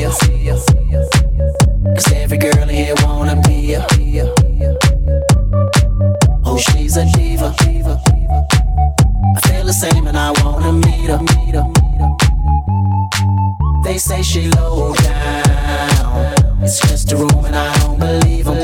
ya. 'Cause every girl here wanna be ya. Oh, she's a diva. I feel the same and I wanna meet her. They say she low down. It's just a room and I don't believe them.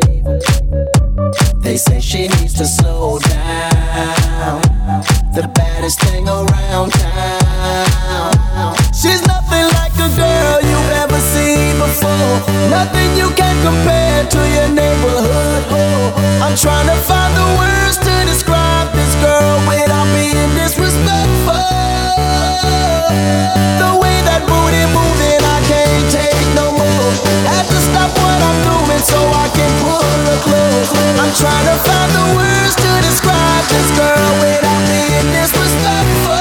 They say she needs to slow down. The baddest thing around town. She's nothing like a girl you've ever seen before. Nothing you can compare to your neighborhood. I'm trying to find the words to describe this girl without being disrespectful. The way that booty moving, I can't take no more. Had to stop what I'm doing so I can pull her close. I'm trying to find the words to describe this girl without being disrespectful.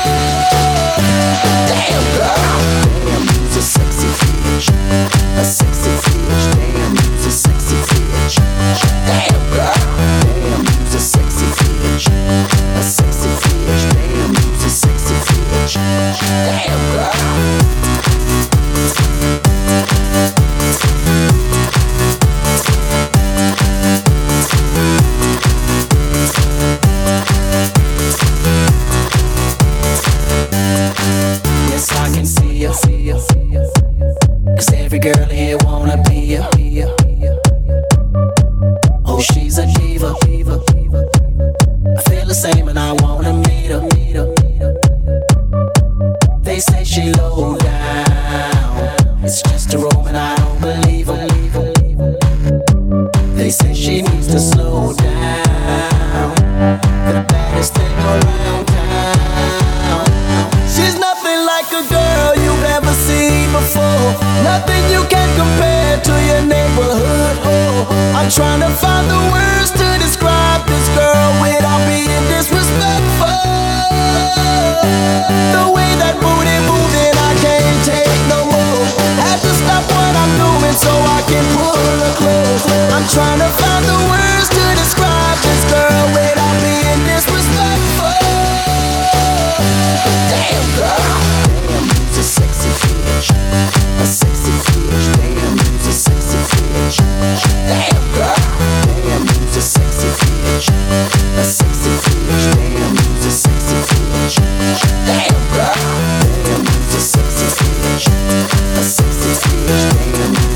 Damn girl, damn, you's a sexy bitch, a sexy bitch. Damn, you's a sexy bitch. Damn girl, damn, you's a sexy bitch, a sexy bitch. Damn, you's a sexy bitch. Damn girl. Yes, I can see ya. 'Cause every girl here wanna be ya. Oh, she's a diva. I feel the same and I wanna meet her. They say she low down. It's just a room and I don't believe them. They say she needs to slow down. The baddest thing around town. She's nothing like a girl you've ever seen before. Nothing you can compare to your neighborhood. I'm trying to find the words to describe this girl without being disrespectful. The way that booty moving, I can't take no more. Had to stop what I'm doing so I can pull her close. I'm trying to find the words to describe this girl without being disrespectful. Damn girl, damn, you's a sexy bitch, a sexy bitch. Damn, you's a sexy bitch. Damn girl, damn, you's a sexy bitch, a sexy bitch. Damn, you's a sexy bitch. Damn girl, damn, you's a sexy bitch, a sexy bitch. Damn.